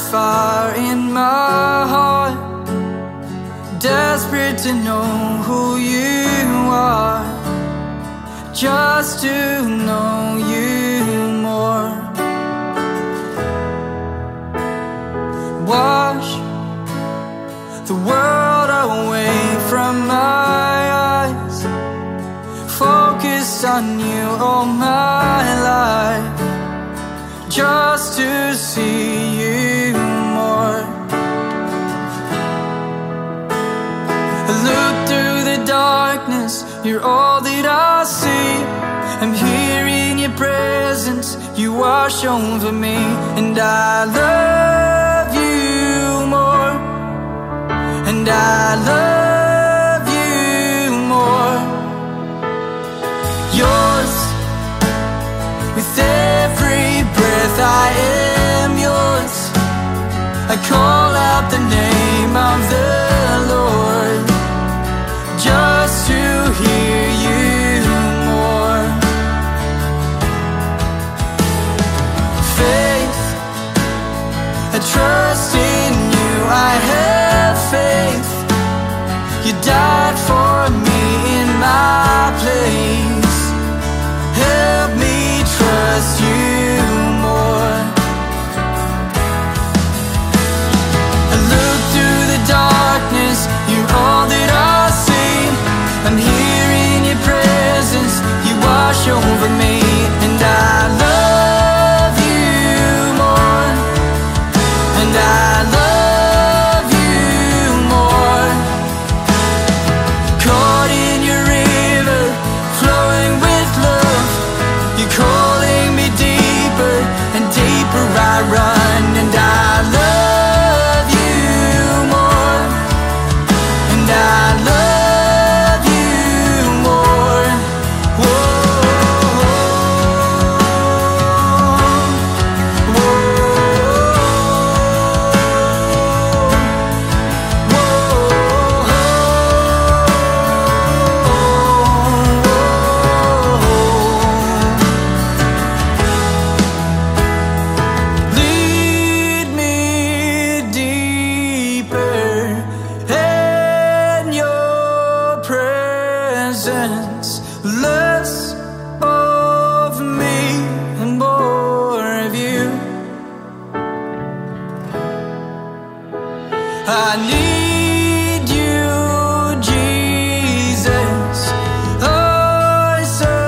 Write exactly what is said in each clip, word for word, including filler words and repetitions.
fire in my heart, desperate to know who you are, just to know you more. Wash the world away from my eyes, focused on you all my life, just to see you more. I look through the darkness, you're all that I see. I'm here in your presence, you wash over me, and I love you more, and I love you more. Yours, with every breath I am yours. I call out the name of the Lord, just to hear you more. Faith, I trust in you, I have faith. You died for me in my place. Help me trust you more. I look through the darkness, you're all that I see. I'm here in your presence, you wash over me, and I love you more, and I love you more. Caught in your river, flowing with love, you're calling me deeper, and deeper I run, and I love you more, and I love you more. Whoa, whoa, lead me deeper in your presence, less of me and more of you. I need you, Jesus. I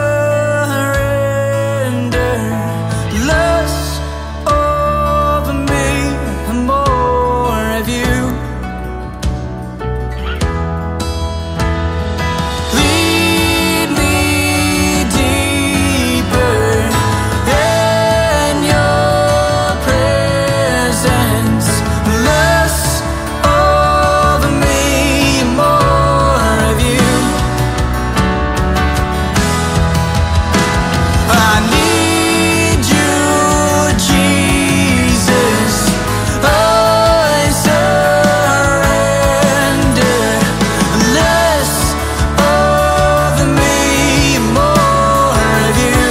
surrender. Less of me and more of you. Lead me deeper in your presence. Less of me, more of you. I need you, Jesus. I surrender. Less of me, more of you.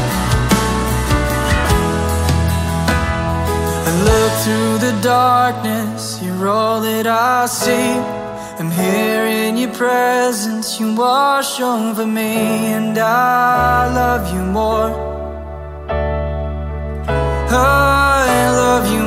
I look through the darkness, you're all that I see. I'm here in your presence, you wash over me, and I love you more. I love you